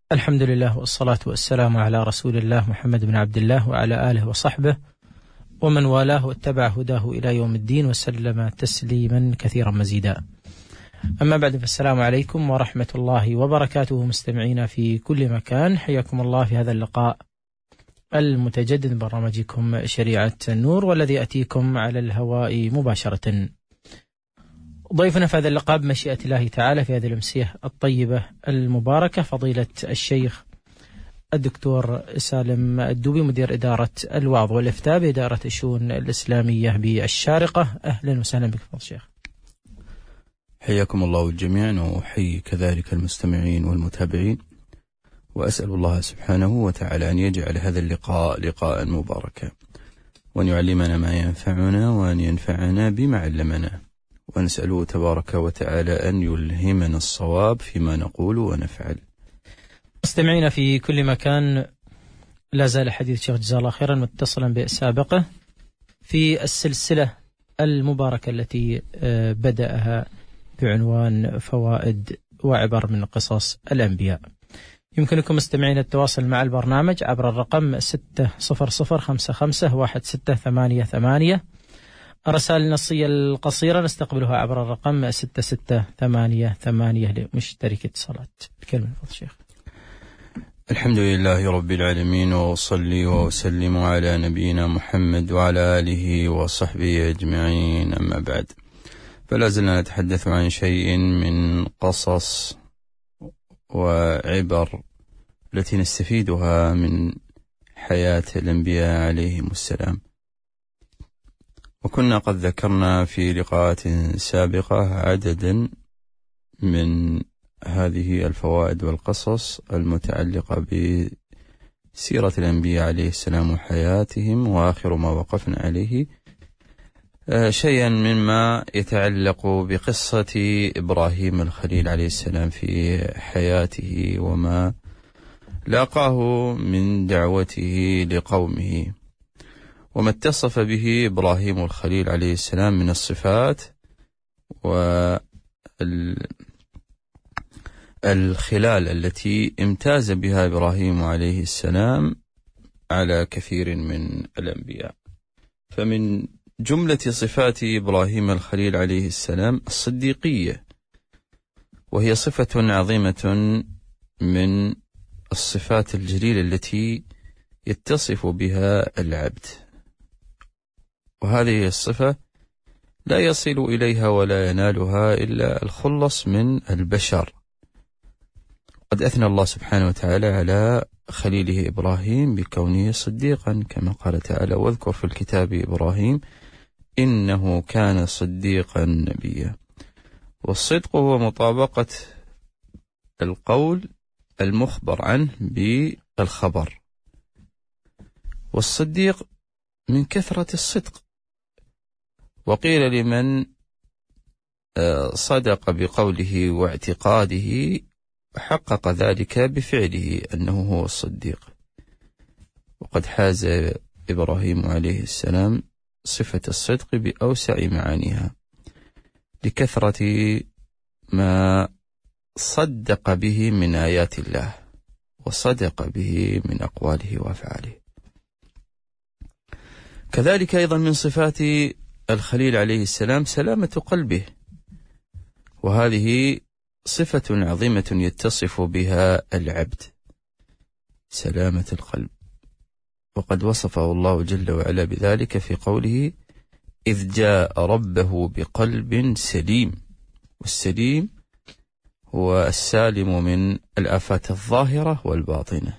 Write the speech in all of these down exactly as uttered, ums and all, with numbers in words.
الحمد لله والصلاة والسلام على رسول الله محمد بن عبد الله وعلى آله وصحبه ومن والاه واتبع هداه إلى يوم الدين وسلم تسليما كثيرا مزيدا. أما بعد، فالسلام عليكم ورحمة الله وبركاته مستمعينا في كل مكان، حياكم الله في هذا اللقاء المتجدد برنامجكم شريعة النور، والذي يأتيكم على الهواء مباشرة. ضيفنا في هذا اللقاء بمشيئة الله تعالى في هذه الأمسية الطيبة المباركة فضيلة الشيخ الدكتور سالم الدوبي، مدير إدارة الوعظ والإفتاء بإدارة الشؤون الإسلامية بالشارقة. أهلا وسهلا بك فضل الشيخ. حياكم الله الجميع، وأحيي كذلك المستمعين والمتابعين، وأسأل الله سبحانه وتعالى أن يجعل هذا اللقاء لقاء مباركا، وأن يعلمنا ما ينفعنا، وأن ينفعنا بما علمنا، ونسأله تبارك وتعالى أن يلهمنا الصواب فيما نقول ونفعل. مستمعينا في كل مكان، لا زال حديث الشيخ جزاه الله خيرا متصلا بسابقه في السلسلة المباركة التي بدأها بعنوان فوائد وعبر من قصص الأنبياء. يمكنكم مستمعين التواصل مع البرنامج عبر الرقم ستة صفر صفر خمسة خمسة واحد ستة ثمانية ثمانية. الرسائل النصية القصيرة نستقبلها عبر الرقم ستة ستة ثمانية ثمانية لمشترك اتصالات. الكلمة فضل الشيخ. الحمد لله رب العالمين، وصلي وسلم على نبينا محمد وعلى آله وصحبه أجمعين، أما بعد، فلا زلنا نتحدث عن شيء من قصص وعبر التي نستفيدها من حياة الأنبياء عليهم السلام. وكنا قد ذكرنا في لقاءات سابقة عددا من هذه الفوائد والقصص المتعلقة بسيرة الأنبياء عليه السلام وحياتهم، وآخر ما وقفنا عليه شيئا مما يتعلق بقصة إبراهيم الخليل عليه السلام في حياته، وما لاقاه من دعوته لقومه، وما اتصف به إبراهيم الخليل عليه السلام من الصفات والخلال التي امتاز بها إبراهيم عليه السلام على كثير من الأنبياء. فمن جملة صفات إبراهيم الخليل عليه السلام الصديقية، وهي صفة عظيمة من الصفات الجليلة التي يتصف بها العبد، وهذه الصفة لا يصل إليها ولا ينالها إلا الخلص من البشر. قد أثنى الله سبحانه وتعالى على خليله إبراهيم بكونه صديقا، كما قال تعالى: واذكر في الكتاب إبراهيم إنه كان صديقا نبيا. والصدق هو مطابقة القول المخبر عنه بالخبر، والصديق من كثرة الصدق. وقيل لمن صدق بقوله واعتقاده حقق ذلك بفعله أنه هو الصديق. وقد حاز إبراهيم عليه السلام صفة الصدق بأوسع معانيها لكثرة ما صدق به من آيات الله، وصدق به من أقواله وأفعاله. كذلك أيضا من صفات الخليل عليه السلام سلامة قلبه، وهذه صفة عظيمة يتصف بها العبد، سلامة القلب. وقد وصفه الله جل وعلا بذلك في قوله: إذ جاء ربه بقلب سليم. والسليم هو السالم من الآفات الظاهرة والباطنة.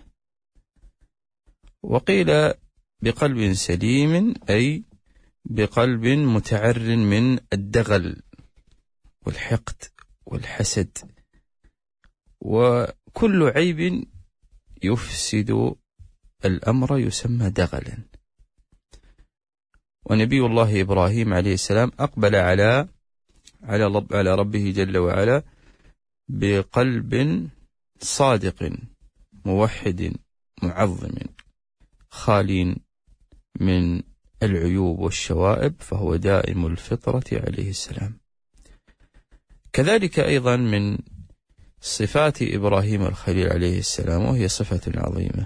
وقيل بقلب سليم أي بقلب متعر من الدغل والحقد والحسد، وكل عيب يفسد الأمر يسمى دغلا. ونبي الله إبراهيم عليه السلام أقبل على على رب على ربه جل وعلا بقلب صادق موحد معظم خالٍ من العيوب والشوائب، فهو دائم الفطرة عليه السلام. كذلك أيضا من صفات إبراهيم الخليل عليه السلام، وهي صفة عظيمة،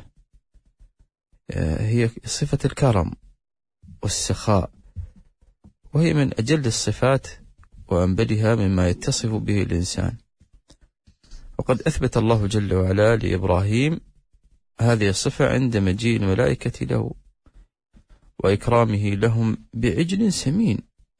هي صفة الكرم والسخاء، وهي من أجل الصفات وأنبلها مما يتصف به الإنسان. وقد أثبت الله جل وعلا لإبراهيم هذه الصفة عند مجيء الملائكة له وإكرامه لهم بعجل سمين،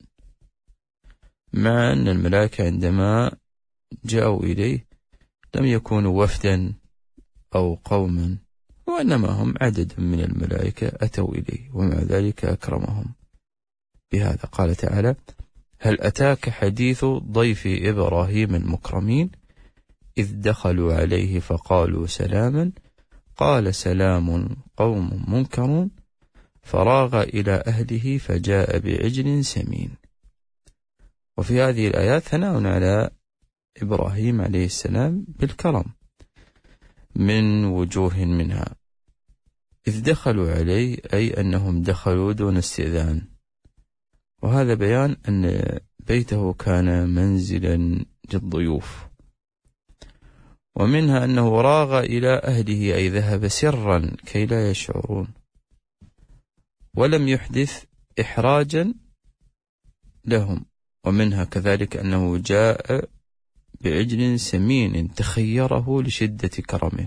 مع أن الملائكة عندما جاءوا إليه لم يكونوا وفدا أو قوما، وإنما هم عدد من الملائكة أتوا إليه، ومع ذلك أكرمهم بهذا. قال تعالى: هل أتاك حديث ضيف إبراهيم المكرمين إذ دخلوا عليه فقالوا سلاما قال سلام قوم منكرون فراغ إلى أهله فجاء بعجل سمين. وفي هذه الآيات ثناء على إبراهيم عليه السلام بالكرم من وجوه منها. إذ دخلوا عليه أي أنهم دخلوا دون استئذان، وهذا بيان أن بيته كان منزلا للضيوف. ومنها أنه راغ إلى أهله أي ذهب سرا كي لا يشعرون، ولم يحدث إحراجا لهم. ومنها كذلك أنه جاء بعجل سمين تخيره لشدة كرمه،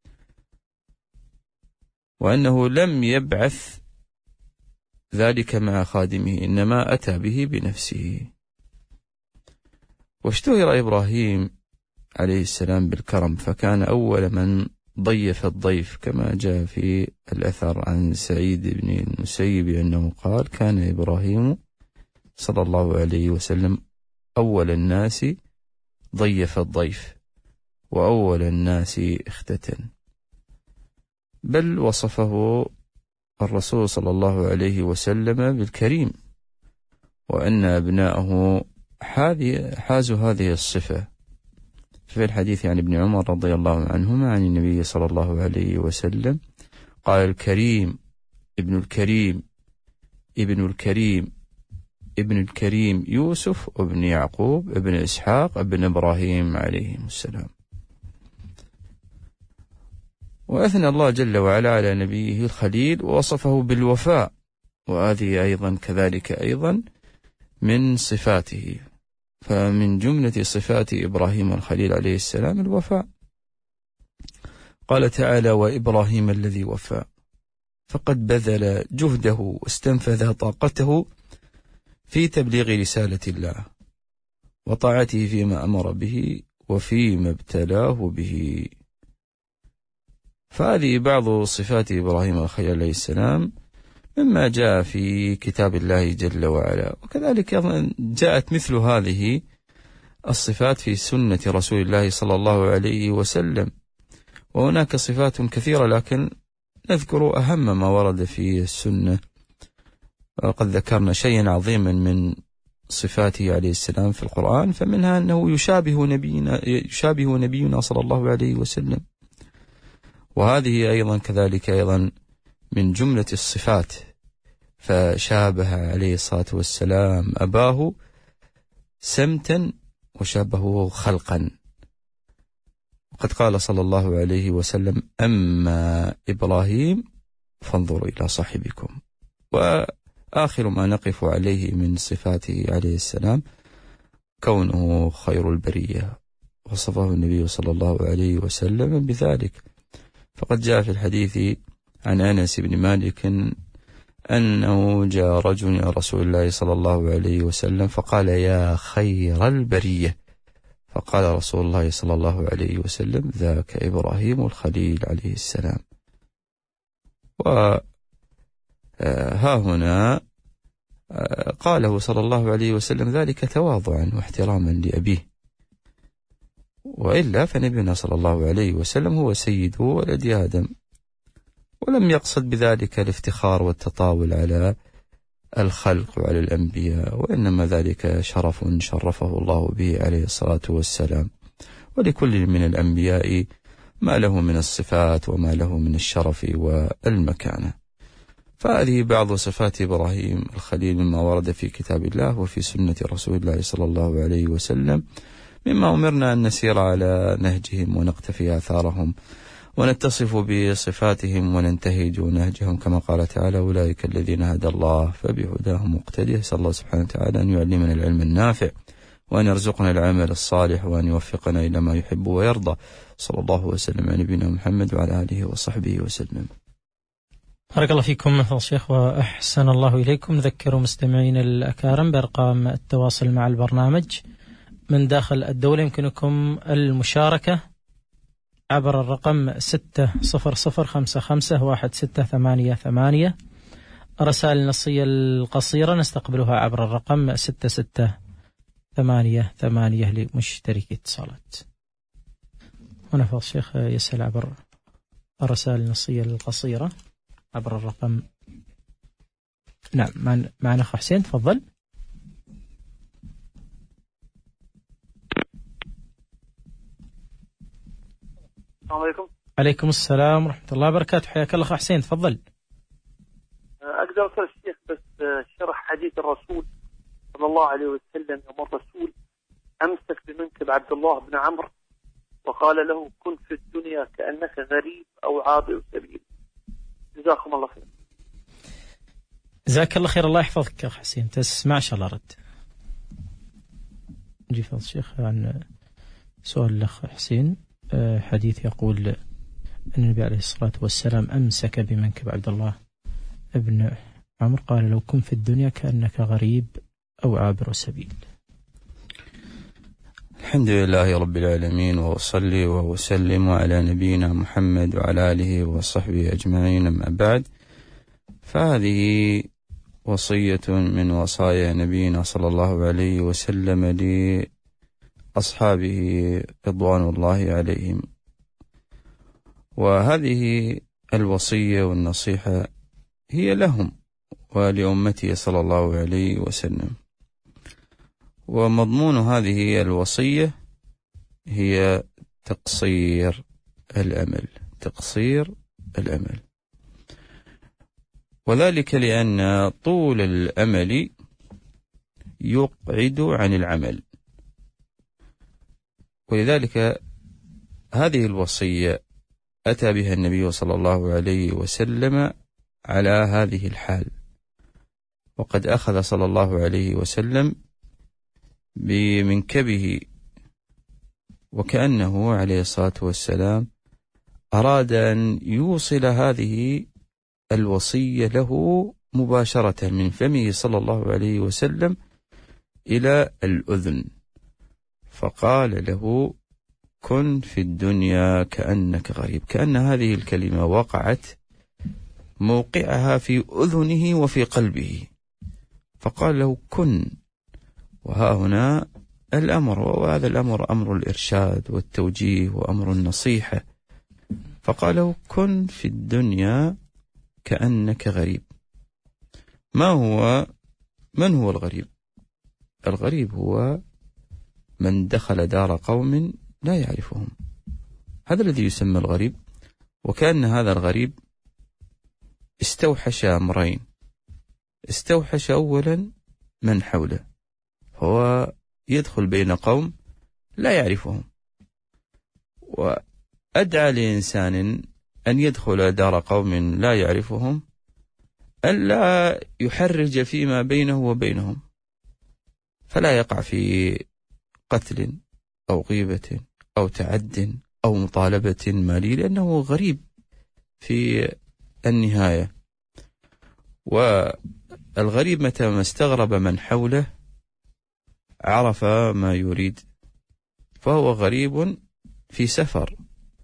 وأنه لم يبعث ذلك مع خادمه، إنما أتى به بنفسه. واشتهر إبراهيم عليه السلام بالكرم، فكان أول من ضيف الضيف، كما جاء في الأثر عن سعيد بن المسيب أنه قال: كان إبراهيم صلى الله عليه وسلم أول الناس ضيف الضيف وأول الناس اختتن. بل وصفه الرسول صلى الله عليه وسلم بالكريم، وأن أبناءه حازوا هذه الصفة. في الحديث عن ابن عمر رضي الله عنهما عن النبي صلى الله عليه وسلم قال: الكريم ابن الكريم ابن الكريم ابن الكريم يوسف ابن يعقوب ابن إسحاق ابن إبراهيم عليهم السلام. وأثنى الله جل وعلا على نبيه الخليل ووصفه بالوفاء، وهذه أيضا كذلك أيضا من صفاته. فمن جملة صفات إبراهيم الخليل عليه السلام الوفاء. قال تعالى: وإبراهيم الذي وفى، فقد بذل جهده واستنفذ طاقته في تبليغ رسالة الله وطاعته فيما أمر به وفيما ابتلاه به. فهذه بعض صفات إبراهيم الخليل عليه السلام مما جاء في كتاب الله جل وعلا، وكذلك جاءت مثل هذه الصفات في سنة رسول الله صلى الله عليه وسلم. وهناك صفات كثيرة، لكن نذكر أهم ما ورد في السنة. وقد ذكرنا شيئا عظيما من صفاته عليه السلام في القرآن، فمنها أنه يشابه نبينا, يشابه نبينا صلى الله عليه وسلم. وهذه أيضا كذلك أيضا من جملة الصفات، فشابه عليه الصلاة والسلام أباه سمتا وشابهه خلقا. وقد قال صلى الله عليه وسلم: أما إبراهيم فانظروا إلى صاحبكم. وآخر ما نقف عليه من صفاته عليه السلام كونه خير البرية، وصفه النبي صلى الله عليه وسلم بذلك. فقد جاء في الحديث عن أنس بن مالك أنه جاء رجل إلى رسول الله صلى الله عليه وسلم فقال: يا خير البرية. فقال رسول الله صلى الله عليه وسلم: ذاك إبراهيم الخليل عليه السلام. وها هنا قاله صلى الله عليه وسلم ذلك تواضعا واحتراما لأبيه، وإلا فنبينا صلى الله عليه وسلم هو سيد ولد آدم، ولم يقصد بذلك الافتخار والتطاول على الخلق وعلى الأنبياء، وإنما ذلك شرف شرفه الله به عليه الصلاة والسلام. ولكل من الأنبياء ما له من الصفات وما له من الشرف والمكانة. فهذه بعض صفات إبراهيم الخليل مما ورد في كتاب الله وفي سنة رسول الله صلى الله عليه وسلم مما أمرنا أن نسير على نهجهم ونقتفي آثارهم ونتصف بصفاتهم وننتهج نهجهم، كما قال تعالى: أولئك الذين هدى الله فبهداهم مقتدي. أسأل الله سبحانه وتعالى أن يعلمنا العلم النافع، وأن يرزقنا العمل الصالح، وأن يوفقنا إلى ما يحب ويرضى. صلى الله وسلم على نبينا محمد وعلى آله وصحبه وسلم. بارك الله فيكم مثل الشيخ وأحسن الله إليكم. نذكر مستمعين الأكارم بأرقام التواصل مع البرنامج من داخل الدولة. يمكنكم المشاركة عبر الرقم ستة صفر صفر خمسة خمسة واحد ستة ثمانية ثمانية. الرسائل النصية القصيرة نستقبلها عبر الرقم ستة ستة ثمانية ثمانية لمشتركي اتصالات. هنا فضل الشيخ يسأل عبر الرسائل النصية القصيرة عبر الرقم. نعم، معنا أخ حسين، تفضل. السلام عليكم. عليكم السلام ورحمة الله وبركاته. حياك الله أخ حسين، تفضل. أقدر أسأل الشيخ بس شرح حديث الرسول صلى الله عليه وسلم يوم الرسول أمسك بمنكب عبد الله بن عمرو وقال له: كن في الدنيا كأنك غريب أو عابر سبيل. جزاكم الله خير. جزاك الله خير، الله يحفظك أخ حسين. تسمع شاء الله رد. نجي فضل الشيخ عن سؤال الأخ حسين. حديث يقول أن النبي عليه الصلاة والسلام أمسك بمنكب عبد الله ابن عمرو قال: لو كن في الدنيا كأنك غريب أو عابر سبيل. الحمد لله رب العالمين، وأصلي وأسلم على نبينا محمد وعلى آله وصحبه أجمعين، أما بعد، فهذه وصية من وصايا نبينا صلى الله عليه وسلم لأصحابه رضوان الله عليهم، وهذه الوصية والنصيحة هي لهم ولأمته صلى الله عليه وسلم. ومضمون هذه الوصية هي تقصير الأمل، تقصير الأمل، وذلك لأن طول الأمل يقعد عن العمل، ولذلك هذه الوصية أتى بها النبي صلى الله عليه وسلم على هذه الحال. وقد أخذ صلى الله عليه وسلم بمنكبه، وكأنه عليه الصلاة والسلام أراد أن يوصل هذه الوصية له مباشرة من فمه صلى الله عليه وسلم إلى الأذن، فقال له: كن في الدنيا كأنك غريب. كأن هذه الكلمة وقعت موقعها في أذنه وفي قلبه، فقال له: كن. وها هنا الأمر، وهذا الأمر أمر الإرشاد والتوجيه وأمر النصيحة، فقال له: كن في الدنيا كأنك غريب. ما هو من هو الغريب؟ الغريب هو من دخل دار قوم لا يعرفهم، هذا الذي يسمى الغريب. وكأن هذا الغريب استوحش أمرين: استوحش أولا من حوله، هو يدخل بين قوم لا يعرفهم، وأدعى لإنسان أن يدخل دار قوم لا يعرفهم ألا يحرج فيما بينه وبينهم، فلا يقع في قتل أو غيبة أو تعد أو مطالبة مالية، لأنه غريب في النهاية. والغريب متى ما استغرب من حوله عرف ما يريد، فهو غريب في سفر.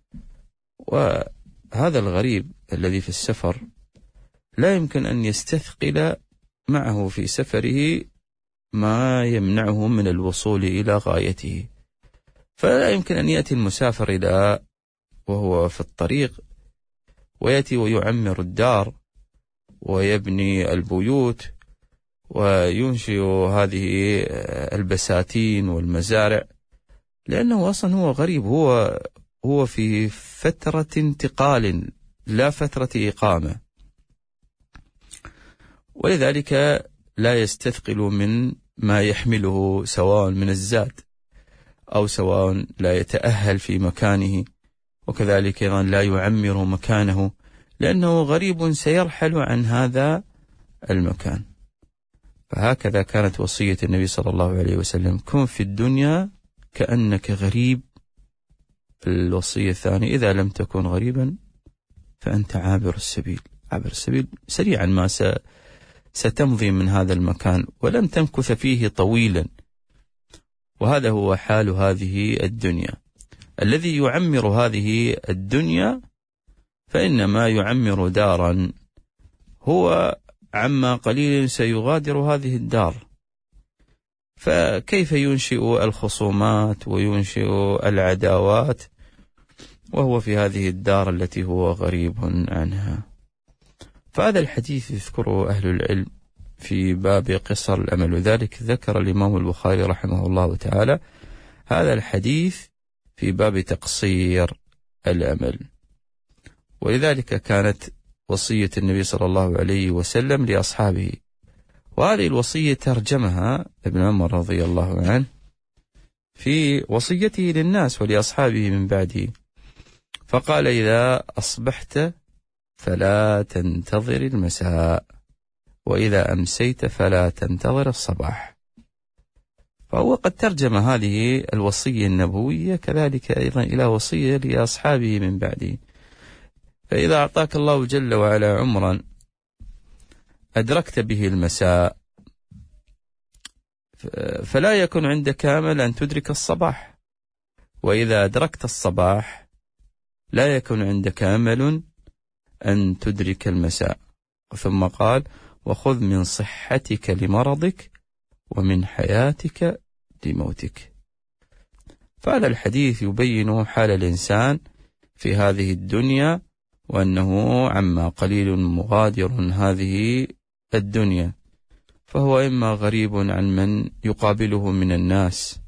وهذا الغريب الذي في السفر لا يمكن أن يستثقل معه في سفره ما يمنعه من الوصول إلى غايته، فلا يمكن أن يأتي المسافر إلى وهو في الطريق ويأتي ويعمر الدار ويبني البيوت وينشئ هذه البساتين والمزارع، لأنه أصلا هو غريب، هو هو في فترة انتقال لا فترة إقامة، ولذلك لا يستثقل من ما يحمله سواء من الزاد أو سواء لا يتأهل في مكانه، وكذلك أيضا لا يعمر مكانه، لأنه غريب سيرحل عن هذا المكان. فهكذا كانت وصية النبي صلى الله عليه وسلم: كن في الدنيا كأنك غريب. الوصية الثانية: إذا لم تكن غريبا فأنت عابر السبيل. عابر السبيل سريعا ما ستمضي من هذا المكان ولن تمكث فيه طويلا. وهذا هو حال هذه الدنيا. الذي يعمر هذه الدنيا فإنما يعمر دارا، هو عما قليل سيغادر هذه الدار. فكيف ينشئ الخصومات وينشئ العداوات وهو في هذه الدار التي هو غريب عنها؟ فهذا الحديث يذكره أهل العلم في باب قصر الأمل، وذلك ذكر الإمام البخاري رحمه الله تعالى هذا الحديث في باب تقصير الأمل. ولذلك كانت وصية النبي صلى الله عليه وسلم لأصحابه، وهذه الوصية ترجمها ابن عمر رضي الله عنه في وصيته للناس ولأصحابه من بعده، فقال: إذا أصبحت فلا تنتظر المساء، وإذا أمسيت فلا تنتظر الصباح. فهو قد ترجم هذه الوصية النبوية كذلك أيضا إلى وصية لأصحابه من بعده. فإذا أعطاك الله جل وعلا عمرا أدركت به المساء، فلا يكن عندك أمل أن تدرك الصباح، وإذا أدركت الصباح لا يكن عندك أمل أن تدرك المساء. ثم قال: وخذ من صحتك لمرضك ومن حياتك لموتك. فهذا الحديث يبين حال الإنسان في هذه الدنيا، وأنه عما قليل مغادر هذه الدنيا، فهو إما غريب عن من يقابله من الناس،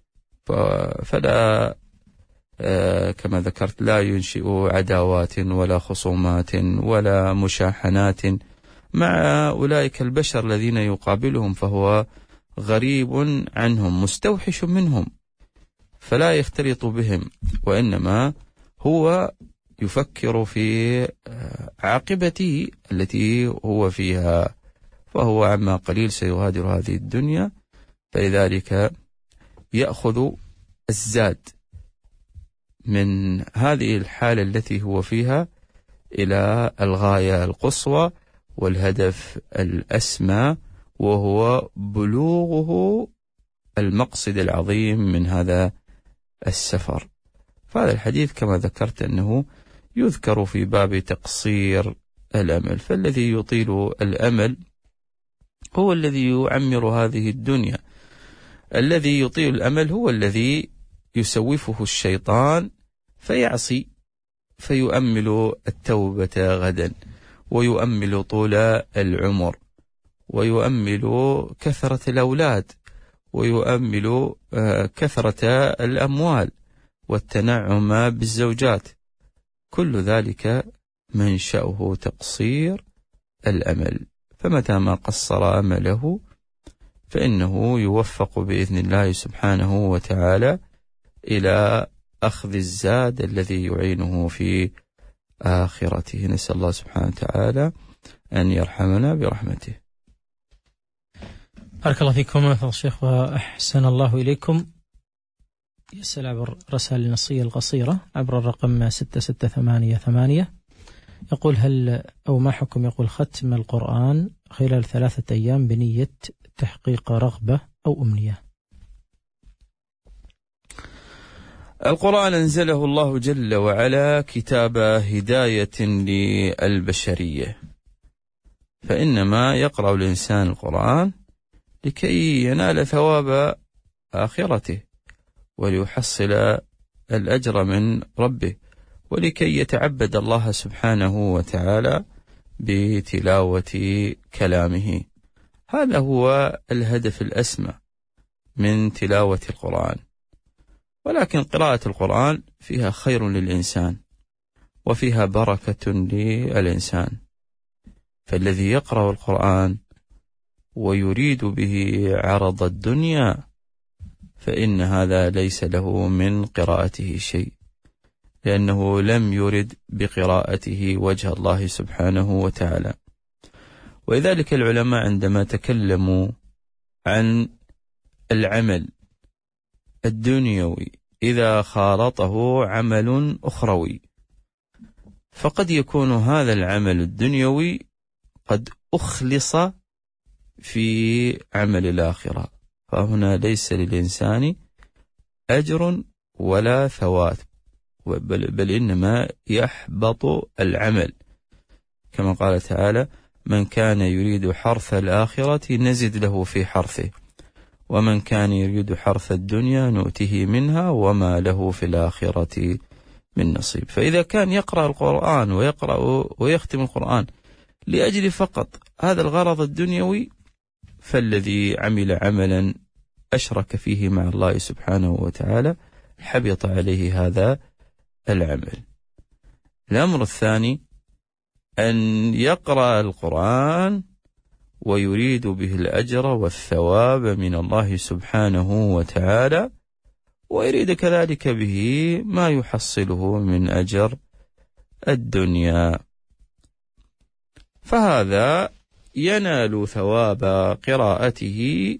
فلا كما ذكرت لا ينشئ عداوات ولا خصومات ولا مشاحنات مع أولئك البشر الذين يقابلهم، فهو غريب عنهم مستوحش منهم، فلا يختلط بهم، وإنما هو يفكر في عاقبته التي هو فيها، فهو عما قليل سيغادر هذه الدنيا، فلذلك يأخذ الزاد من هذه الحالة التي هو فيها إلى الغاية القصوى والهدف الأسمى، وهو بلوغه المقصد العظيم من هذا السفر. فهذا الحديث كما ذكرت أنه يذكر في باب تقصير الأمل، فالذي يطيل الأمل هو الذي يعمر هذه الدنيا. الذي يطيل الأمل هو الذي يسوفه الشيطان فيعصي، فيؤمل التوبة غدا، ويؤمل طول العمر، ويؤمل كثرة الأولاد، ويؤمل كثرة الأموال والتنعم بالزوجات. كل ذلك منشأه تقصير الأمل. فمتى ما قصر أمله فإنه يوفق بإذن الله سبحانه وتعالى إلى أخذ الزاد الذي يعينه في آخرته. نسأل الله سبحانه وتعالى أن يرحمنا برحمته. بارك الله فيكم فضل الشيخ وأحسن الله إليكم. يسأل عبر رسائل النصية القصيرة عبر الرقم ستة ستة ثمانية ثمانية، يقول: هل أو ما حكم يقول ختم القرآن خلال ثلاثة أيام بنية تحقيق رغبة أو أمنية؟ القرآن أنزله الله جل وعلا كتاب هداية للبشرية، فإنما يقرأ الإنسان القرآن لكي ينال ثواب آخرته، وليحصل الأجر من ربه، ولكي يتعبد الله سبحانه وتعالى بتلاوة كلامه. هذا هو الهدف الأسمى من تلاوة القرآن. ولكن قراءة القرآن فيها خير للإنسان وفيها بركة للإنسان، فالذي يقرأ القرآن ويريد به عرض الدنيا فإن هذا ليس له من قراءته شيء، لأنه لم يرد بقراءته وجه الله سبحانه وتعالى. ولذلك العلماء عندما تكلموا عن العمل الدنيوي إذا خالطه عمل أخروي، فقد يكون هذا العمل الدنيوي قد أخلص في عمل الآخرة، فهنا ليس للإنسان أجر ولا ثواب، بل, بل إنما يحبط العمل، كما قال تعالى: من كان يريد حرث الآخرة نزد له في حرثه، ومن كان يريد حرث الدنيا نؤته منها وما له في الآخرة من نصيب. فإذا كان يقرأ القرآن ويقرأ ويختم القرآن لأجل فقط هذا الغرض الدنيوي، فالذي عمل عملا أشرك فيه مع الله سبحانه وتعالى حبط عليه هذا العمل. الأمر الثاني أن يقرأ القرآن ويريد به الأجر والثواب من الله سبحانه وتعالى، ويريد كذلك به ما يحصله من أجر الدنيا، فهذا ينال ثواب قراءته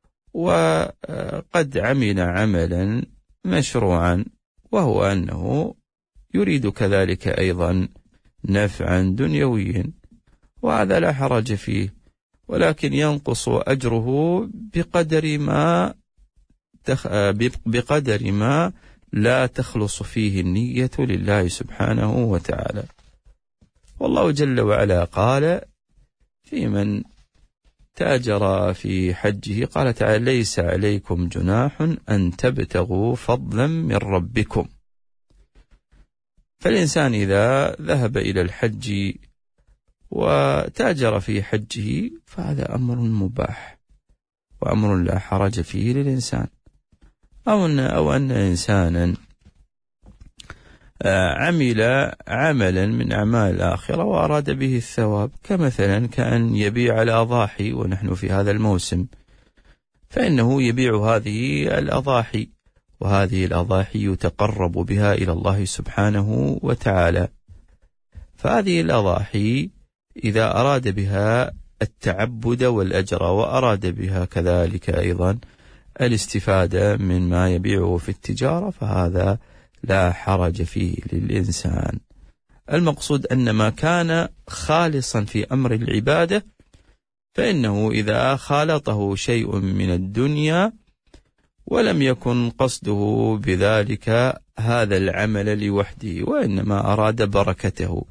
وقد عمل عملا مشروعا، وهو أنه يريد كذلك أيضا نفعا دنيويا، وهذا لا حرج فيه، ولكن ينقص أجره بقدر ما تخ... بقدر ما لا تخلص فيه النية لله سبحانه وتعالى. والله جل وعلا قال في من تاجر في حجه، قال تعالى: ليس عليكم جناح أن تبتغوا فضلا من ربكم. فالإنسان إذا ذهب إلى الحج وتاجر في حجه فهذا أمر مباح وأمر لا حرج فيه للإنسان، أو أن, أو أن إنسانا عمل عملا من أعمال الآخرة وأراد به الثواب، كمثلا كأن يبيع الأضاحي ونحن في هذا الموسم، فإنه يبيع هذه الأضاحي، وهذه الأضاحي يتقرب بها إلى الله سبحانه وتعالى. فهذه الأضاحي إذا أراد بها التعبد والأجر، وأراد بها كذلك أيضا الاستفادة من ما يبيعه في التجارة، فهذا لا حرج فيه للإنسان. المقصود أن ما كان خالصا في أمر العبادة فإنه إذا خالطه شيء من الدنيا ولم يكن قصده بذلك هذا العمل لوحده، وإنما أراد بركته،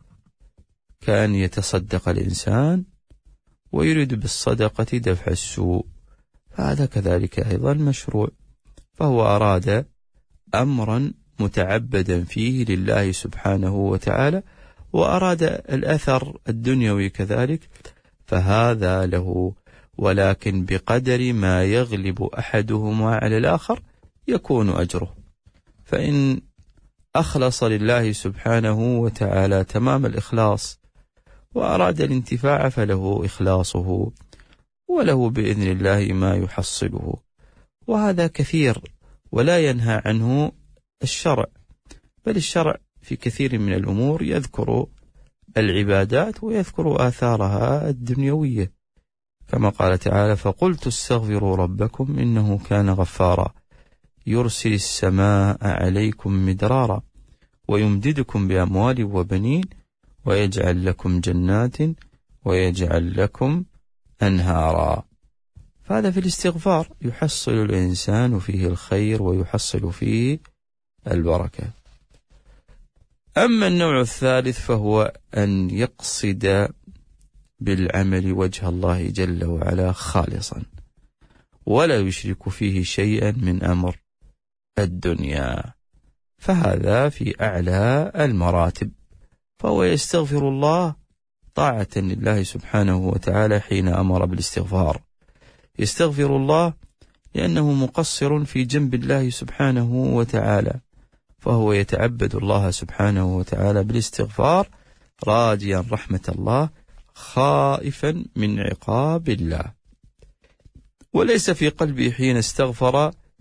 كان يتصدق الإنسان ويريد بالصدقة دفع السوء، فهذا كذلك أيضا مشروع، فهو أراد أمرا متعبدا فيه لله سبحانه وتعالى، وأراد الأثر الدنيوي كذلك، فهذا له، ولكن بقدر ما يغلب أحدهما على الآخر يكون أجره. فإن أخلص لله سبحانه وتعالى تمام الإخلاص وأراد الانتفاع فله إخلاصه، وله بإذن الله ما يحصله، وهذا كثير ولا ينهى عنه الشرع، بل الشرع في كثير من الأمور يذكر العبادات ويذكر آثارها الدنيوية، كما قال تعالى: فقلت استغفروا ربكم إنه كان غفارا يرسل السماء عليكم مدرارا ويمددكم بأموال وبنين ويجعل لكم جنات ويجعل لكم أنهارا. فهذا في الاستغفار يحصل الإنسان فيه الخير ويحصل فيه البركة. أما النوع الثالث فهو أن يقصد بالعمل وجه الله جل وعلا خالصا، ولا يشرك فيه شيئا من أمر الدنيا، فهذا في أعلى المراتب، فهو يستغفر الله طاعة لله سبحانه وتعالى حين أمر بالاستغفار، يستغفر الله لأنه مقصر في جنب الله سبحانه وتعالى، فهو يتعبد الله سبحانه وتعالى بالاستغفار راجيا رحمة الله خائفا من عقاب الله، وليس في قلبه حين استغفر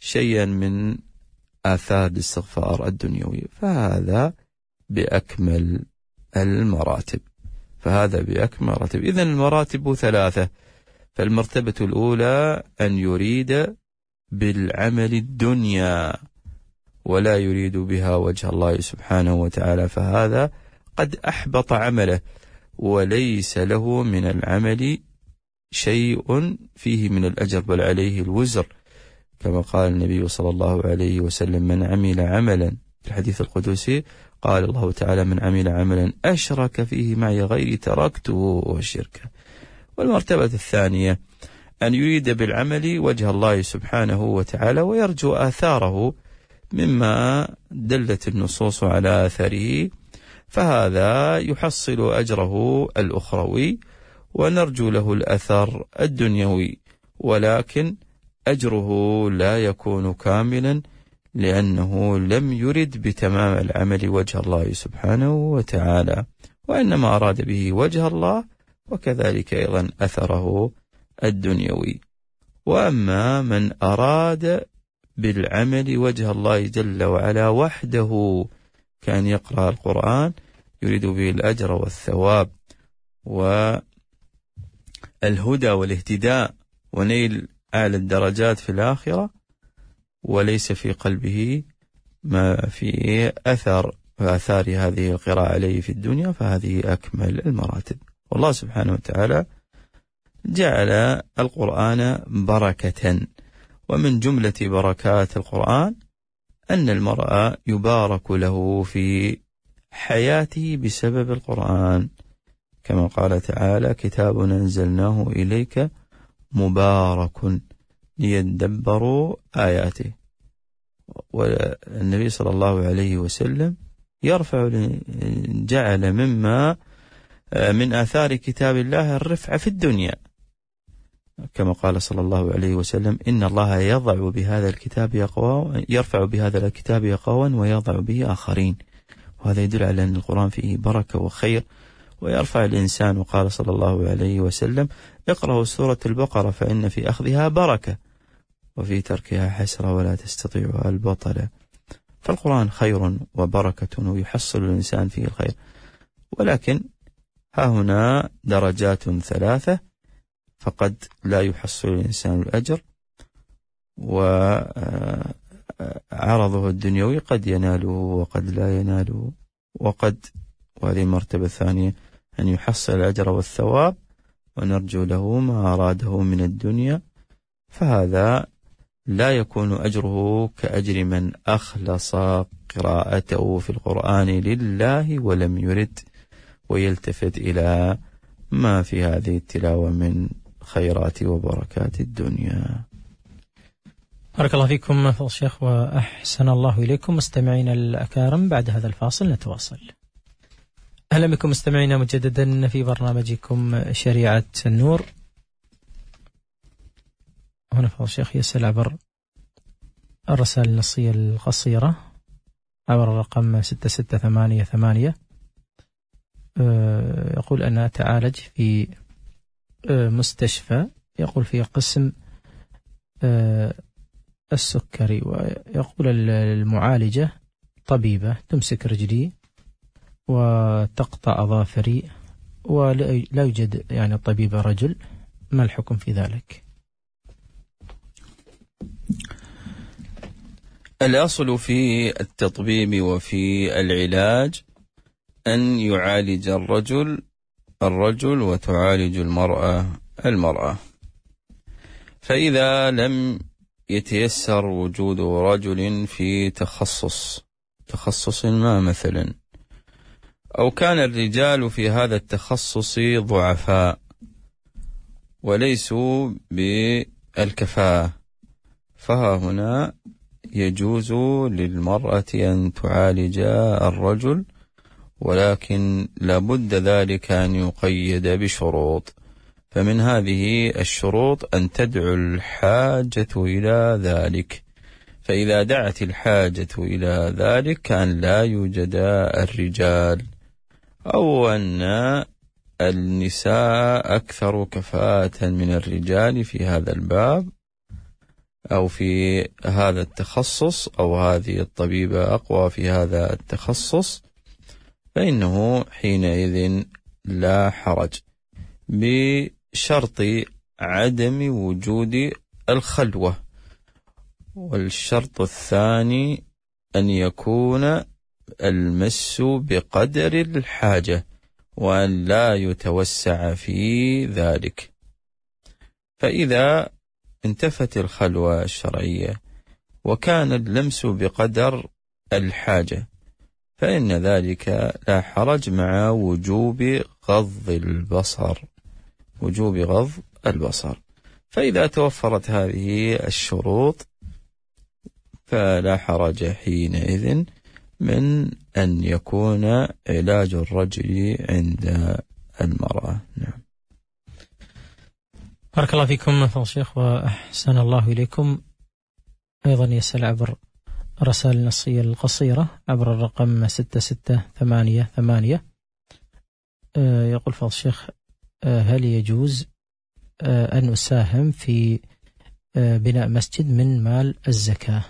شيئا من آثار الاستغفار الدنيوي، فهذا بأكمل المراتب فهذا بأكمل مراتب إذن المراتب ثلاثة. فالمرتبة الأولى أن يريد بالعمل الدنيا ولا يريد بها وجه الله سبحانه وتعالى، فهذا قد أحبط عمله وليس له من العمل شيء فيه من الأجر بل عليه الوزر، كما قال النبي صلى الله عليه وسلم: من عمل عملا، في الحديث القدسي قال الله تعالى: من عمل عملا أشرك فيه معي غيري تركته وشركه. والمرتبة الثانية أن يريد بالعمل وجه الله سبحانه وتعالى ويرجو آثاره مما دلت النصوص على آثاره، فهذا يحصل أجره الأخروي ونرجو له الأثر الدنيوي، ولكن أجره لا يكون كاملا لأنه لم يرد بتمام العمل وجه الله سبحانه وتعالى، وإنما أراد به وجه الله وكذلك أيضا أثره الدنيوي. وأما من أراد بالعمل وجه الله جل وعلا وحده كان يقرأ القرآن يريد به الأجر والثواب والهدى والاهتداء ونيل أعلى الدرجات في الآخرة، وليس في قلبه ما في أثر وآثار هذه القراءة عليه في الدنيا، فهذه أكمل المراتب. والله سبحانه وتعالى جعل القرآن بركة، ومن جملة بركات القرآن أن المرء يبارك له في حياته بسبب القرآن، كما قال تعالى: كتاب أنزلناه إليك مبارك ليدبروا آياته. والنبي صلى الله عليه وسلم يرفع جعل مما من آثار كتاب الله الرفع في الدنيا، كما قال صلى الله عليه وسلم: إن الله يضع بهذا الكتاب أقوام يرفع بهذا الكتاب أقوام ويضع به آخرين. وهذا يدل على أن القرآن فيه بركة وخير ويرفع الإنسان. وقال صلى الله عليه وسلم: اقرأوا سورة البقرة فإن في أخذها بركة وفي تركها حسرة ولا تستطيعها البطلة. فالقرآن خير وبركة ويحصل الإنسان فيه الخير، ولكن ها هنا درجات ثلاثة، فقد لا يحصل الإنسان الأجر، وعرضه الدنيوي قد يناله وقد لا يناله، وقد وهذه المرتبة الثانية أن يحصل الأجر والثواب ونرجو له ما أراده من الدنيا، فهذا لا يكون أجره كأجر من أخلص قراءته في القرآن لله ولم يرد ويلتفت إلى ما في هذه التلاوة من خيرات وبركات الدنيا. بارك الله فيكم فضل الشيخ وأحسن الله إليكم. مستمعين الأكارم، بعد هذا الفاصل نتواصل. أهلا بكم مستمعينا مجددا في برنامجكم شريعة النور. هنا فضل الشيخ يسأل عبر الرسائل النصية القصيرة عبر الرقم ستة ستة ثمانية ثمانية. يقول أنا أتعالج في مستشفى، يقول في قسم السكري، ويقول المعالجة طبيبة تمسك رجلي وتقطع أظافري ولا يوجد يعني الطبيب رجل، ما الحكم في ذلك؟ الأصل في التطبيب وفي العلاج أن يعالج الرجل الرجل وتعالج المرأة المرأة. فإذا لم يتيسر وجود رجل في تخصص تخصص ما مثلا، أو كان الرجال في هذا التخصص ضعفاء وليسوا بالكفاءة، فها هنا يجوز للمرأة أن تعالج الرجل، ولكن لابد ذلك أن يقيد بشروط. فمن هذه الشروط أن تدعو الحاجة إلى ذلك، فإذا دعت الحاجة إلى ذلك كان لا يوجد الرجال، أو أن النساء أكثر كفاءة من الرجال في هذا الباب، أو في هذا التخصص أو هذه الطبيبة أقوى في هذا التخصص، فإنه حينئذ لا حرج، بشرط عدم وجود الخلوة. والشرط الثاني أن يكون المس بقدر الحاجة وأن لا يتوسع في ذلك. فإذا انتفت الخلوة الشرعية وكان اللمس بقدر الحاجة فإن ذلك لا حرج، مع وجوب غض البصر وجوب غض البصر. فإذا توفرت هذه الشروط فلا حرج حينئذ من أن يكون علاج الرجل عند المرأة. نعم. بارك الله فيكم فضل الشيخ وأحسن الله إليكم. أيضا يسأل عبر رسائل النصية القصيرة عبر الرقم ستة ستة ثمانية ثمانية، يقول فضل الشيخ: هل يجوز أن أساهم في بناء مسجد من مال الزكاة؟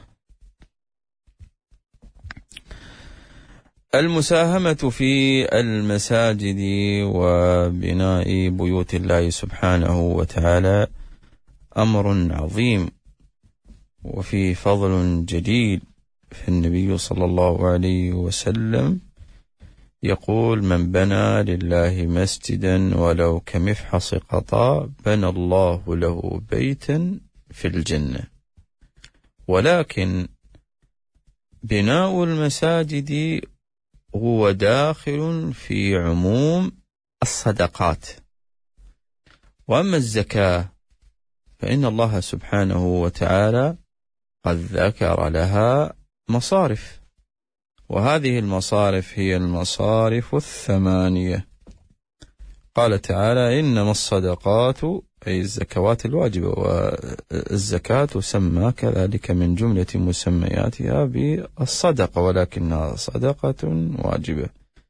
المساهمة في المساجد وبناء بيوت الله سبحانه وتعالى أمر عظيم وفي فضل جليل. في النبي صلى الله عليه وسلم يقول: من بنى لله مسجدا ولو كمفحص قطا بنى الله له بيتا في الجنة. ولكن بناء المساجد هو داخل في عموم الصدقات. وأما الزكاة فإن الله سبحانه وتعالى قد ذكر لها مصارف، وهذه المصارف هي المصارف الثمانية. قال تعالى: إنما الصدقات، أي الزكوات الواجبة، والزكاة تسمى كذلك من جملة مسمياتها بالصدقة، ولكنها صدقة واجبة.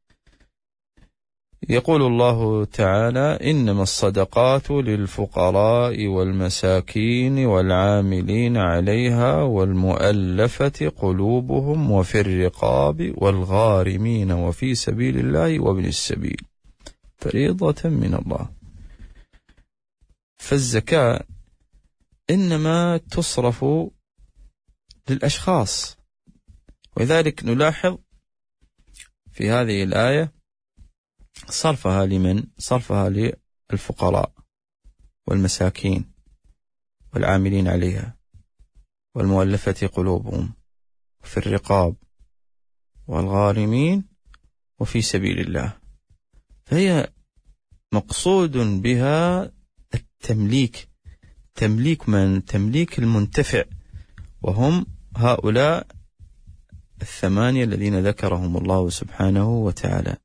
يقول الله تعالى: إنما الصدقات للفقراء والمساكين والعاملين عليها والمؤلفة قلوبهم وفي الرقاب والغارمين وفي سبيل الله وابن السبيل فريضة من الله. فالزكاة إنما تصرف للأشخاص، ولذلك نلاحظ في هذه الآية صرفها لمن؟ صرفها للفقراء والمساكين والعاملين عليها والمؤلفة قلوبهم وفي الرقاب والغارمين وفي سبيل الله. فهي مقصود بها التمليك، تمليك من؟ تمليك المنتفع، وهم هؤلاء الثمانية الذين ذكرهم الله سبحانه وتعالى.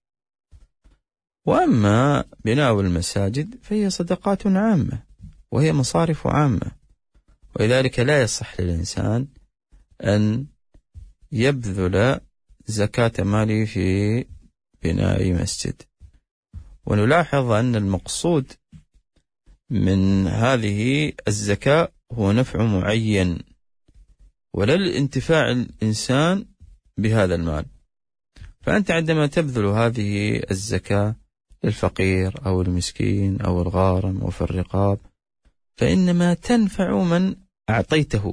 وأما بناء المساجد فهي صدقات عامة وهي مصارف عامة، ولذلك لا يصح للإنسان أن يبذل زكاة ماله في بناء مسجد. ونلاحظ أن المقصود من هذه الزكاة هو نفع معين، ولا الانتفاع الإنسان بهذا المال. فأنت عندما تبذل هذه الزكاة للفقير أو المسكين أو الغارم أو في الرقاب فإنما تنفع من أعطيته،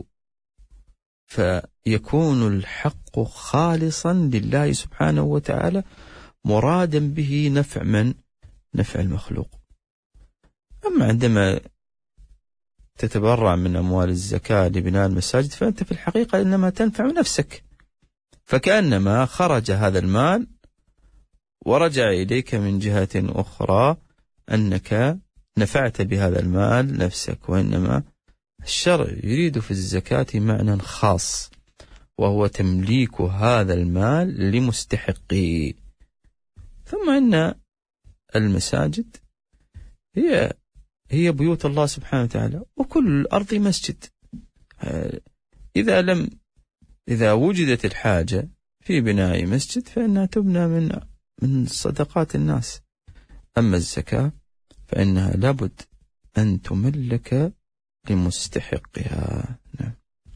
فيكون الحق خالصا لله سبحانه وتعالى، مرادا به نفع من؟ نفع المخلوق. أما عندما تتبرع من أموال الزكاة لبناء المساجد فأنت في الحقيقة إنما تنفع نفسك، فكأنما خرج هذا المال ورجع إليك من جهة أخرى أنك نفعت بهذا المال نفسك. وإنما الشرع يريد في الزكاة معنى خاص، وهو تمليك هذا المال لمستحقه. ثم إن المساجد هي هي بيوت الله سبحانه وتعالى، وكل الأرض مسجد. إذا لم إذا وجدت الحاجة في بناء مسجد فإنها تبنى من من صدقات الناس. أما الزكاة فإنها لابد أن تملك لمستحقها. نعم.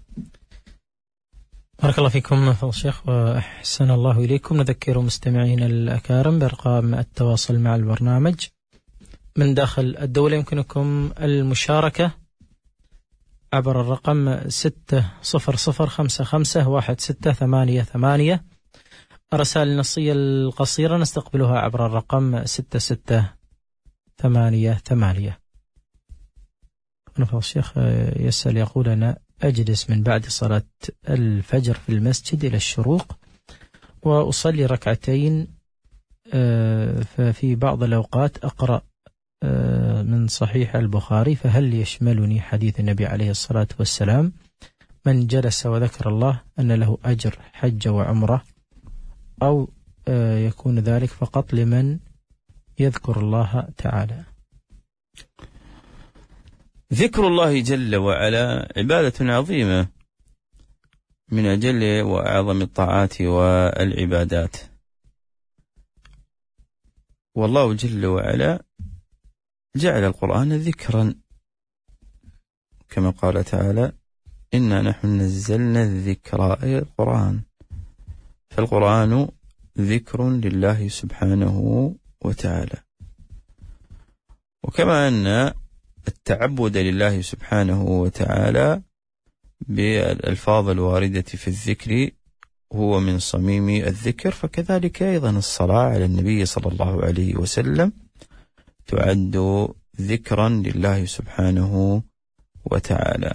بارك الله فيكم فضل الشيخ وأحسن الله إليكم. نذكر مستمعين الأكارم بأرقام التواصل مع البرنامج من داخل الدولة. يمكنكم المشاركة عبر الرقم ستة صفر صفر خمسة خمسة واحد ستة ثمانية ثمانية. الرسائل النصية القصيرة نستقبلها عبر الرقم ستة ستة ثمانية ثمانية. فضل الشيخ يسأل يقول: أنا أجلس من بعد صلاة الفجر في المسجد إلى الشروق وأصلي ركعتين، ففي بعض الأوقات أقرأ من صحيح البخاري، فهل يشملني حديث النبي عليه الصلاة والسلام من جلس وذكر الله أن له أجر حج وعمرة، أو يكون ذلك فقط لمن يذكر الله تعالى؟ ذكر الله جل وعلا عبادة عظيمة من أجل وأعظم الطاعات والعبادات، والله جل وعلا جعل القرآن ذكرا كما قال تعالى: إنا نحن نزلنا الذكر، أي القرآن. فالقرآن ذكر لله سبحانه وتعالى. وكما أن التعبد لله سبحانه وتعالى بالألفاظ الواردة في الذكر هو من صميم الذكر، فكذلك أيضا الصلاة على النبي صلى الله عليه وسلم تعد ذكرا لله سبحانه وتعالى.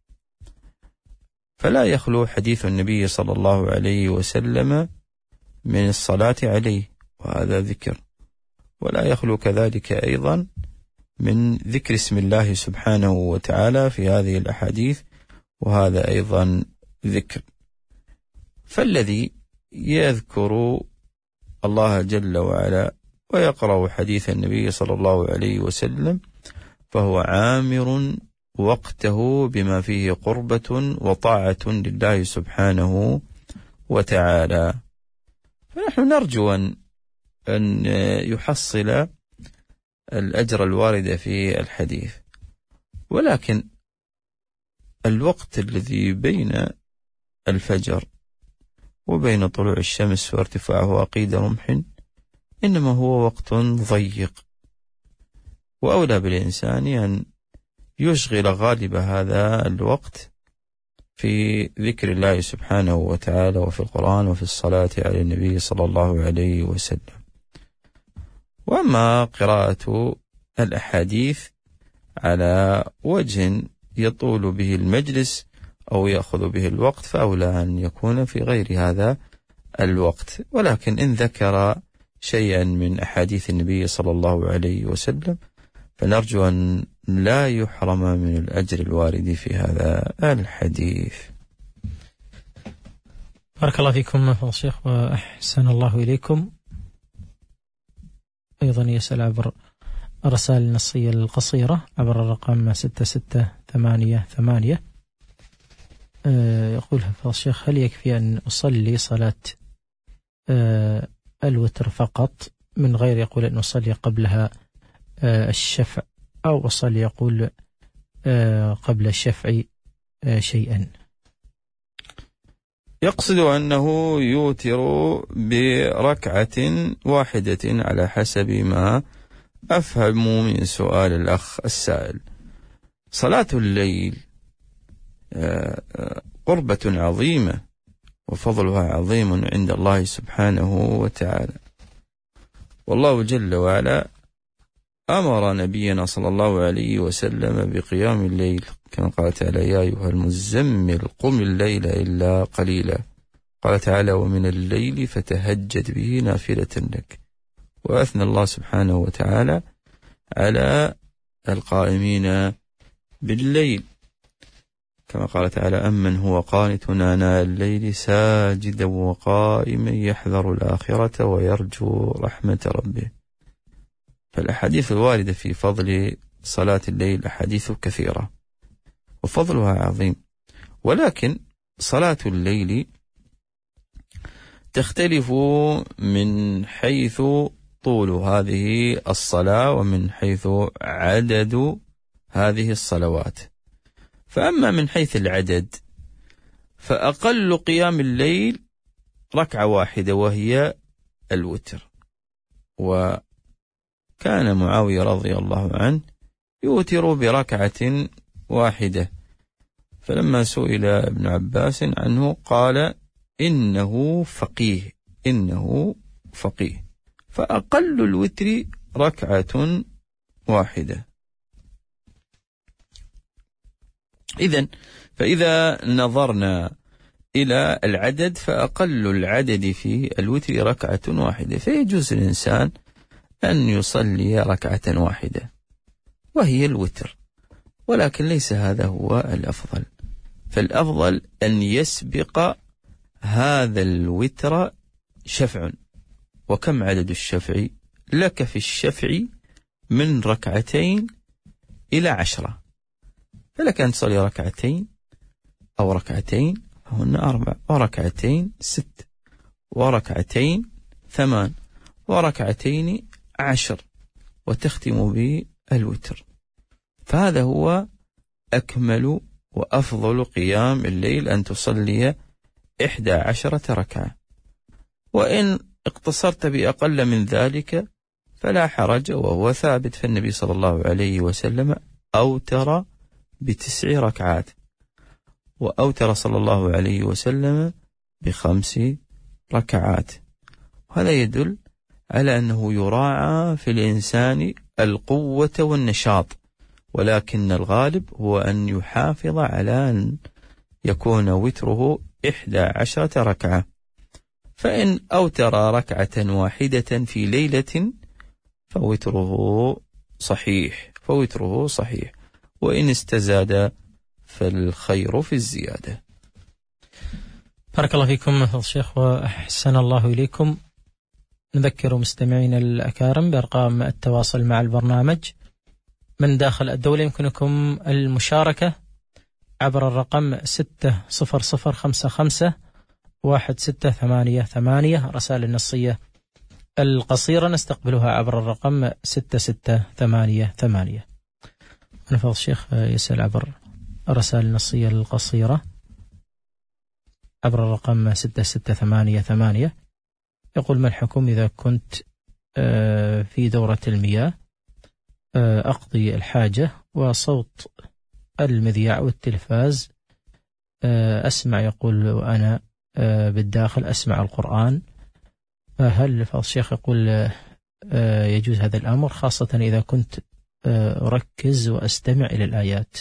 فلا يخلو حديث النبي صلى الله عليه وسلم من الصلاة عليه، وهذا ذكر، ولا يخلو كذلك أيضا من ذكر اسم الله سبحانه وتعالى في هذه الأحاديث، وهذا أيضا ذكر. فالذي يذكر الله جل وعلا ويقرأ حديث النبي صلى الله عليه وسلم فهو عامر وقته بما فيه قربة وطاعة لله سبحانه وتعالى. فنحن نرجو أن يحصل الأجر الوارد في الحديث، ولكن الوقت الذي بين الفجر وبين طلوع الشمس وارتفاعه قيد رمح إنما هو وقت ضيق، وأولى بالإنسان أن يشغل غالب هذا الوقت في ذكر الله سبحانه وتعالى وفي القرآن وفي الصلاة على النبي صلى الله عليه وسلم. وأما قراءة الأحاديث على وجه يطول به المجلس أو يأخذ به الوقت فأولى أن يكون في غير هذا الوقت. ولكن إن ذكر شيئا من أحاديث النبي صلى الله عليه وسلم فنرجو أن لا يحرم من الأجر الوارد في هذا الحديث. بارك الله فيكم فضل الشيخ وأحسن الله إليكم. أيضا يسأل عبر الرسائل النصية القصيرة عبر الرقم ستة ستة ثمانية ثمانية. يقول فضل الشيخ: هل يكفي أن أصلي صلاة الوتر فقط من غير يقول أن أصلي قبلها الشفع، أو أصلي يقول قبل الشفع شيئا؟ يقصد أنه يوتر بركعة واحدة على حسب ما أفهم من سؤال الأخ السائل. صلاة الليل قربة عظيمة وفضلها عظيم عند الله سبحانه وتعالى، والله جل وعلا أمر نبينا صلى الله عليه وسلم بقيام الليل كما قال تعالى: يا أيها المزمل قم الليل إلا قليلا. قال تعالى: ومن الليل فتهجد به نافلة لك. وأثنى الله سبحانه وتعالى على القائمين بالليل كما قال تعالى: أمن هو قانت آناء الليل ساجدا وقائما يحذر الآخرة ويرجو رحمة ربه. فالأحاديث الواردة في فضل صلاة الليل أحاديث كثيرة وفضلها عظيم، ولكن صلاة الليل تختلف من حيث طول هذه الصلاة ومن حيث عدد هذه الصلوات. فأما من حيث العدد فأقل قيام الليل ركعة واحدة وهي الوتر. وكان معاوية رضي الله عنه يوتر بركعة واحدة، فلما سئل ابن عباس عنه قال إنه فقيه إنه فقيه فأقل الوتر ركعة واحدة. إذن فإذا نظرنا إلى العدد فأقل العدد في الوتر ركعة واحدة، فيجوز الإنسان أن يصلي ركعة واحدة وهي الوتر، ولكن ليس هذا هو الأفضل، فالأفضل أن يسبق هذا الوتر شفع. وكم عدد الشفع؟ لك في الشفع من ركعتين إلى عشرة، فلك أن تصلي ركعتين أو ركعتين هن أربع، وركعتين ست، وركعتين ثمان، وركعتين عشر، وتختم بالوتر. فهذا هو أكمل وأفضل قيام الليل، أن تصلي إحدى عشرة ركعة. وإن اقتصرت بأقل من ذلك فلا حرج، وهو ثابت، فالنبي صلى الله عليه وسلم أوتر بتسع ركعات، وأوتر صلى الله عليه وسلم بخمس ركعات. وهذا يدل على أنه يراعى في الإنسان القوة والنشاط، ولكن الغالب هو أن يحافظ على أن يكون وتره إحدى عشرة ركعة. فإن أوتر ركعة واحدة في ليلة فوتره صحيح فوتره صحيح وإن استزاد فالخير في الزيادة. بارك الله فيكم فضل الشيخ وأحسن الله إليكم. نذكر مستمعين الأكارم بأرقام التواصل مع البرنامج من داخل الدولة. يمكنكم المشاركة عبر الرقم ستة صفر صفر خمسة خمسة واحد ستة ثمانية ثمانية. رسائل النصية القصيرة نستقبلها عبر الرقم ستة ستة ثمانية ثمانية. فضل الشيخ يسأل عبر الرسائل النصية القصيرة عبر الرقم ستة ستة ثمانية ثمانية. يقول: ما الحكم إذا كنت في دورة المياه أقضي الحاجة وصوت المذياع والتلفاز أسمع، يقول وأنا بالداخل أسمع القرآن، فهل فضل الشيخ يقول يجوز هذا الأمر، خاصة إذا كنت أركز وأستمع إلى الآيات؟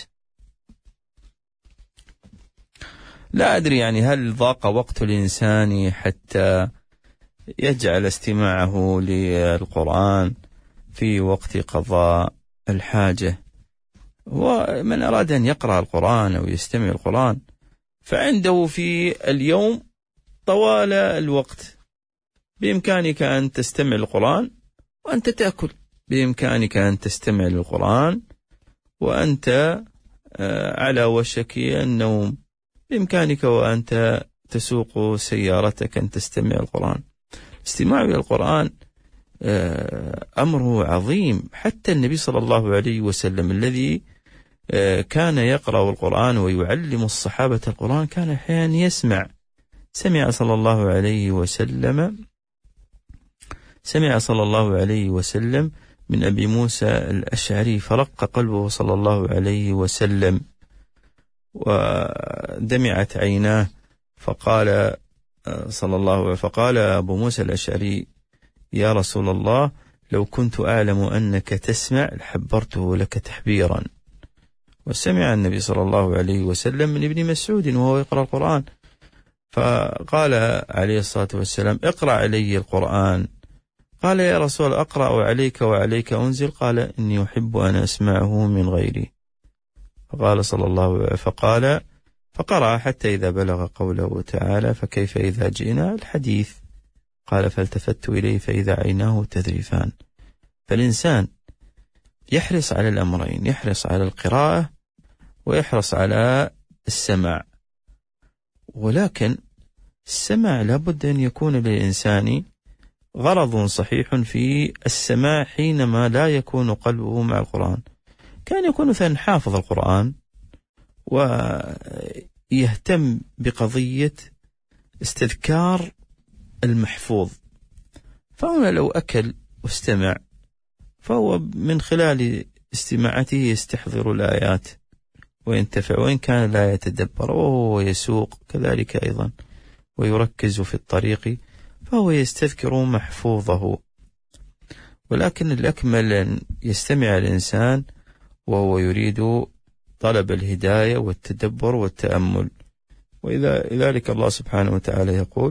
لا أدري يعني هل ضاق وقت الإنسان حتى يجعل استماعه للقرآن في وقت قضاء الحاجة. ومن أراد أن يقرأ القرآن أو يستمع القرآن فعنده في اليوم طوال الوقت، بإمكانك أن تستمع القرآن وأنت تأكل، بإمكانك أن تستمع للقرآن وأنت على وشك النوم، بإمكانك وأنت تسوق سيارتك أن تستمع القرآن. استماع إلى القرآن أمره عظيم. حتى النبي صلى الله عليه وسلم الذي كان يقرأ القرآن ويعلم الصحابة القرآن كان أحيانا يسمع. سمع صلى الله عليه وسلم سمع صلى الله عليه وسلم من أبي موسى الأشعري فرق قلبه صلى الله عليه وسلم ودمعت عيناه، فقال صلى الله فقال أبو موسى الأشعري: يا رسول الله، لو كنت أعلم أنك تسمع لحبرته لك تحبيرا. وسمع النبي صلى الله عليه وسلم من ابن مسعود وهو يقرأ القرآن، فقال عليه الصلاة والسلام: اقرأ علي القرآن. قال: يا رسول أقرأ عليك وعليك أنزل؟ قال: إني أحب أن أسمعه من غيري. فقال صلى الله فقال فقرأ حتى إذا بلغ قوله تعالى: فكيف إذا جئنا الحديث. قال: فالتفت إليه فإذا عيناه تذرفان. فالإنسان يحرص على الأمرين، يحرص على القراءة ويحرص على السماع، ولكن السماع لابد أن يكون للإنسان غرض صحيح في السماع حينما لا يكون قلبه مع القرآن. كان يكون مثلا حافظ القرآن ويهتم بقضية استذكار المحفوظ. فهنا لو أكل واستمع فهو من خلال استماعته يستحضر الآيات وينتفع، وإن كان لا يتدبر، وهو يسوق كذلك أيضا ويركز في الطريق فهو يستذكر محفوظه. ولكن الأكمل أن يستمع الإنسان وهو يريد طلب الهداية والتدبر والتأمل. وإذا ذلك الله سبحانه وتعالى يقول: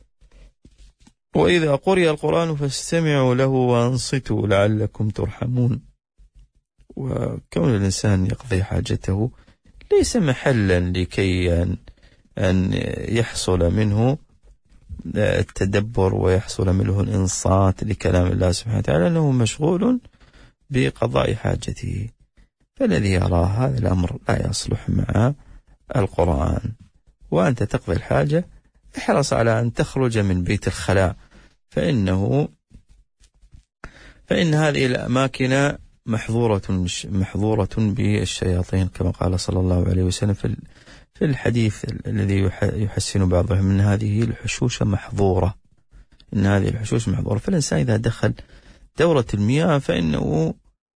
وإذا قرئ القرآن فاستمعوا له وأنصتوا لعلكم ترحمون. وكون الإنسان يقضي حاجته ليس محلا لكي أن, أن يحصل منه التدبر ويحصل منه الإنصات لكلام الله سبحانه وتعالى، أنه مشغول بقضاء حاجته. فالذي يرى هذا الأمر لا يصلح مع القرآن. وأنت تقضي الحاجة احرص على أن تخرج من بيت الخلاء، فإنه فإن هذه الأماكن محظورة محظورة بالشياطين، كما قال صلى الله عليه وسلم في الحديث الذي يحسن بعضهم من هذه الحشوش محظورة، إن هذه الحشوش محظورة. فالإنسان إذا دخل دورة المياه فإنه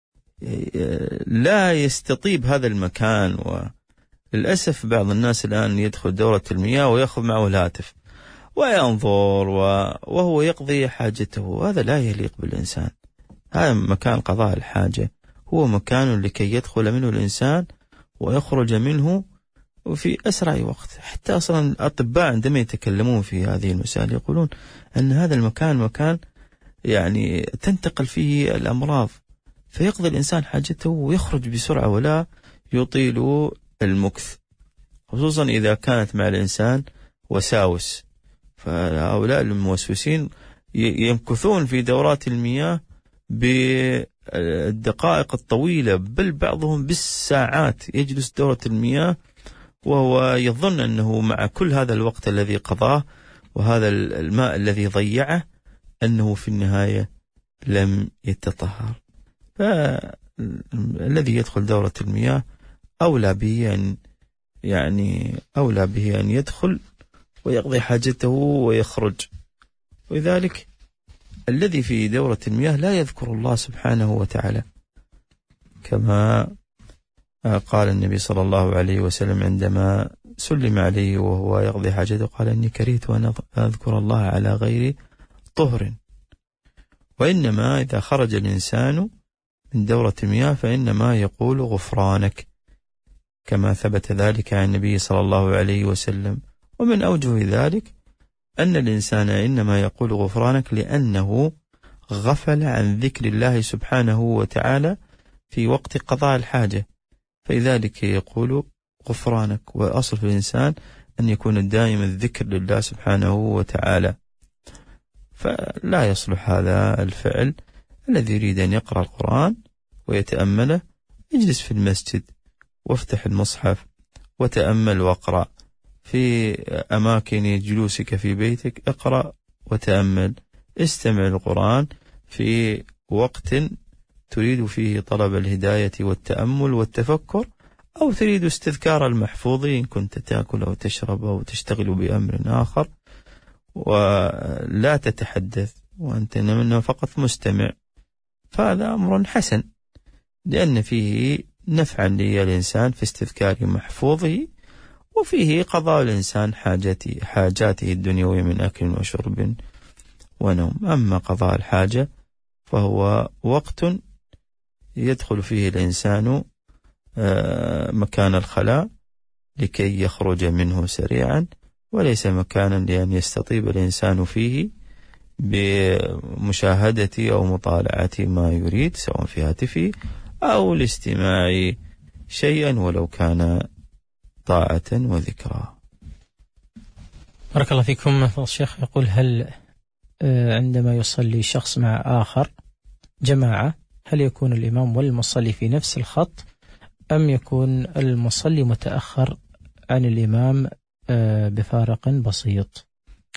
لا يستطيب هذا المكان. وللأسف بعض الناس الآن يدخل دورة المياه ويأخذ معه الهاتف وينظر وهو يقضي حاجته، هذا لا يليق بالإنسان. هذا مكان قضاء الحاجة هو مكان لكي يدخل منه الإنسان ويخرج منه وفي أسرع وقت. حتى أصلا الأطباء عندما يتكلمون في هذه المسائل يقولون أن هذا المكان مكان يعني تنتقل فيه الأمراض، فيقضي الإنسان حاجته ويخرج بسرعة ولا يطيل المكث، خصوصا إذا كانت مع الإنسان وساوس. فهؤلاء الموسوسين يمكثون في دورات المياه بالدقائق الطويلة، بل بعضهم بالساعات يجلس دورة المياه وهو يظن أنه مع كل هذا الوقت الذي قضاه وهذا الماء الذي ضيعه أنه في النهاية لم يتطهر. فالذي يدخل دورة المياه أولى به أن يعني أولى به أن يدخل ويقضي حاجته ويخرج. ولذلك الذي في دورة المياه لا يذكر الله سبحانه وتعالى، كما قال النبي صلى الله عليه وسلم عندما سلم عليه وهو يقضي حاجته قال: إني كرهت أن أذكر الله على غير طهر. وإنما إذا خرج الإنسان من دورة المياه فإنما يقول غفرانك، كما ثبت ذلك عن النبي صلى الله عليه وسلم. ومن أوجه ذلك أن الإنسان إنما يقول غفرانك لأنه غفل عن ذكر الله سبحانه وتعالى في وقت قضاء الحاجة، فلذلك يقول غفرانك. وأصل في الإنسان أن يكون دائما الذكر لله سبحانه وتعالى، فلا يصلح هذا الفعل. الذي يريد أن يقرأ القرآن ويتأمله اجلس في المسجد وافتح المصحف وتأمل واقرأ. في أماكن جلوسك في بيتك اقرأ وتأمل، استمع القرآن في وقت تريد فيه طلب الهداية والتأمل والتفكر، أو تريد استذكار المحفوظ إن كنت تأكل أو تشرب أو تشتغل بأمر آخر، ولا تتحدث وأنت منه فقط مستمع، فهذا أمر حسن لأن فيه نفعا للإنسان في استذكار محفوظه، وفيه قضاء الإنسان حاجته حاجاته الدنيوية من أكل وشرب ونوم. أما قضاء الحاجة فهو وقت يدخل فيه الإنسان مكان الخلاء لكي يخرج منه سريعا، وليس مكانا لأن يستطيب الإنسان فيه بمشاهدة أو مطالعة ما يريد سواء في هاتفه أو الاستماع شيئا ولو كان طاعة وذكرى. بارك الله فيكم. الشيخ يقول: هل عندما يصلي شخص مع آخر جماعة هل يكون الإمام والمصلي في نفس الخط أم يكون المصلي متأخر عن الإمام بفارق بسيط؟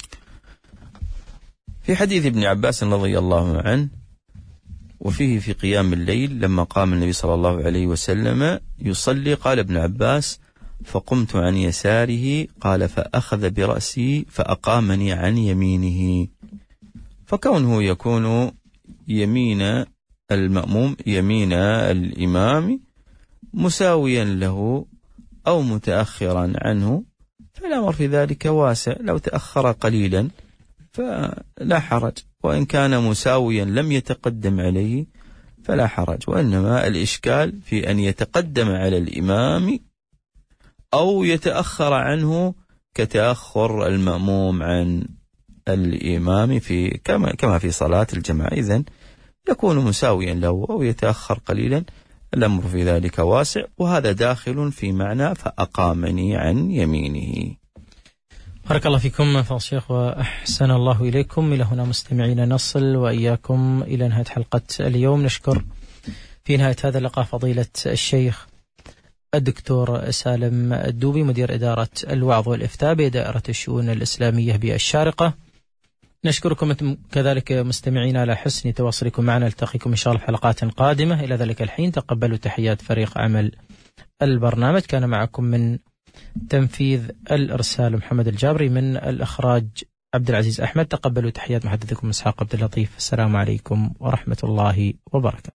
في حديث ابن عباس رضي الله عنه وفيه في قيام الليل لما قام النبي صلى الله عليه وسلم يصلي قال ابن عباس: فقمت عن يساره. قال فأخذ برأسي فأقامني عن يمينه. فكونه يكون يمين المأموم يمين الإمام مساويا له أو متأخرا عنه فالأمر في ذلك واسع. لو تأخر قليلا فلا حرج، وإن كان مساويا لم يتقدم عليه فلا حرج. وإنما الإشكال في أن يتقدم على الإمام أو يتأخر عنه كتأخر المأموم عن الإمام في كما كما في صلاة الجماعة. إذن يكون مساويا له أو يتأخر قليلا، الأمر في ذلك واسع، وهذا داخل في معنى فأقامني عن يمينه. بارك الله فيكم فضل الشيخ وأحسن الله إليكم. إلى هنا مستمعين نصل وإياكم إلى نهاية حلقة اليوم. نشكر في نهاية هذا اللقاء فضيلة الشيخ الدكتور سالم الدوبي مدير إدارة الوعظ والإفتاء بدائرة الشؤون الإسلامية بالشارقة. نشكركم كذلك مستمعين على حسن تواصلكم معنا. نلتقيكم إن شاء الله في حلقات قادمة. إلى ذلك الحين تقبلوا تحيات فريق عمل البرنامج. كان معكم من تنفيذ الإرسال محمد الجابري، من الإخراج عبد العزيز أحمد. تقبلوا تحيات محدثكم إسحاق عبد اللطيف. السلام عليكم ورحمة الله وبركاته.